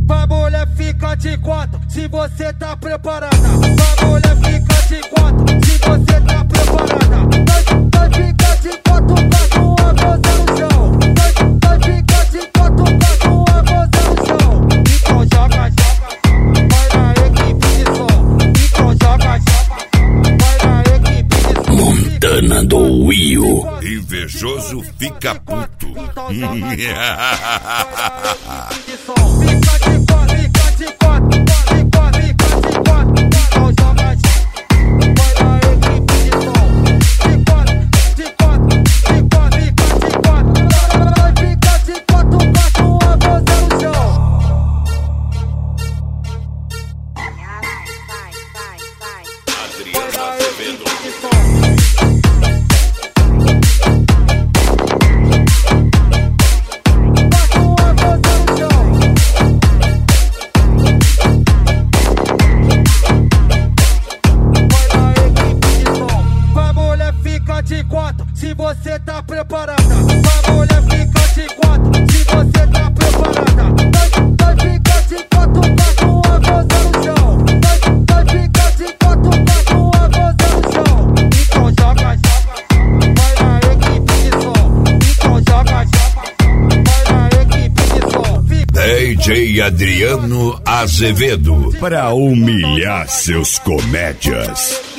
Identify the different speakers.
Speaker 1: Vai mulher, fica de quatro, se você tá preparada. Vai mulher, fica de quatro, se você tá preparada. Vai ficar de quatro, vai com a goza no chão. Vai ficar de quatro, vai com a goza no chão. Então joga, joga, vai na equipe de som. Então joga, joga, vai na equipe de som.
Speaker 2: Montana do Will.
Speaker 3: Invejoso fica puto.
Speaker 1: De quatro, se você tá preparada. Vai mulher, fica de quatro, se você tá preparada. Vai ficar de quatro, vai com a goza no chão. Vai ficar de quatro, vai com a goza no chão. Então joga, joga, vai na equipe de som. Então joga, joga, vai na equipe de som.
Speaker 3: DJ Adriano Azevedo.
Speaker 2: Pra humilhar seus comédias.